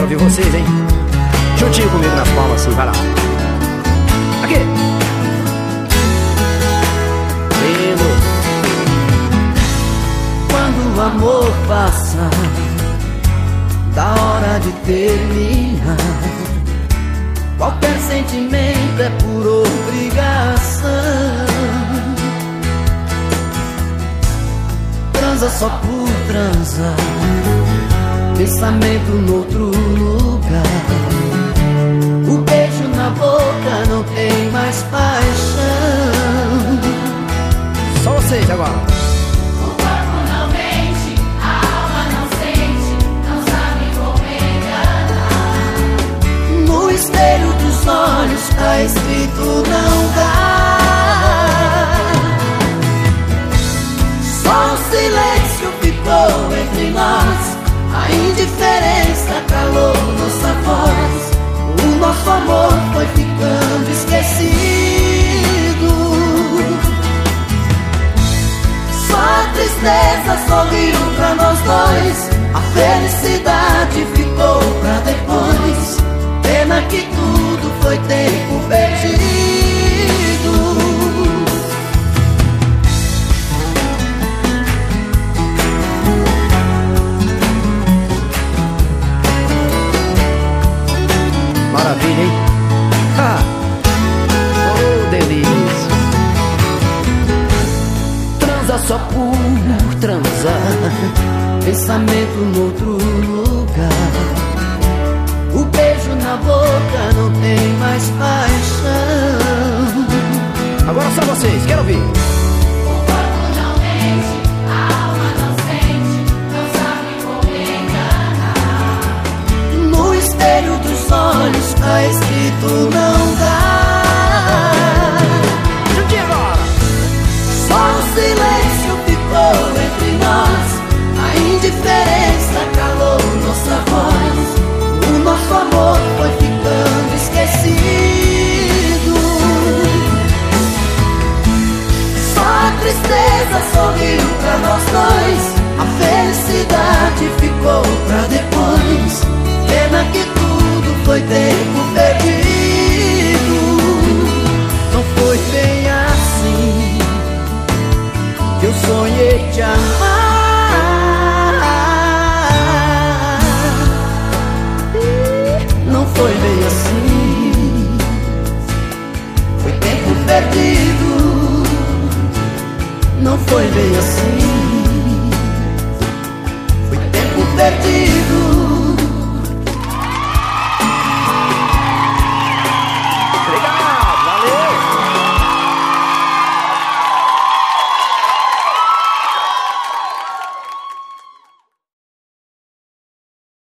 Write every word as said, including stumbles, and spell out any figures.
ouvir vocês, hein? Juntinho comigo nas palmas, assim, vai lá. Aqui. Lindo. Quando o amor passa da hora de terminar, qualquer sentimento é por obrigação. Transa só por transar, pensamento noutro lugar. O beijo na boca não tem mais paixão. Só vocês agora. No espelho dos olhos tá escrito não dá. Só o silêncio ficou entre nós, a indiferença calou nossa voz. O nosso amor foi ficando esquecido. Só a tristeza sorriu pra nós dois, a felicidade ficou pra depois. Pena que tudo foi tempo perdido. Maravilha, hein? Ha! Oh, delícia. Transa só por transar, pensamento noutro lugar. O beijo na boca não tem mais paixão. Agora só vocês, quero ouvir. O corpo não mente, a alma não sente, não sabe como enganar. No espelho dos olhos tá escrito não dá. Juntinho agora. Só o silêncio ficou entre nós, a indiferença calou nossa voz. O nosso amor foi ficando esquecido. Só a tristeza sorriu pra nós dois, a felicidade ficou pra depois. Pena que tudo foi tempo perdido. Não foi bem assim que eu sonhei te amar. Não foi bem assim, foi tempo perdido. Não foi bem assim, foi tempo perdido.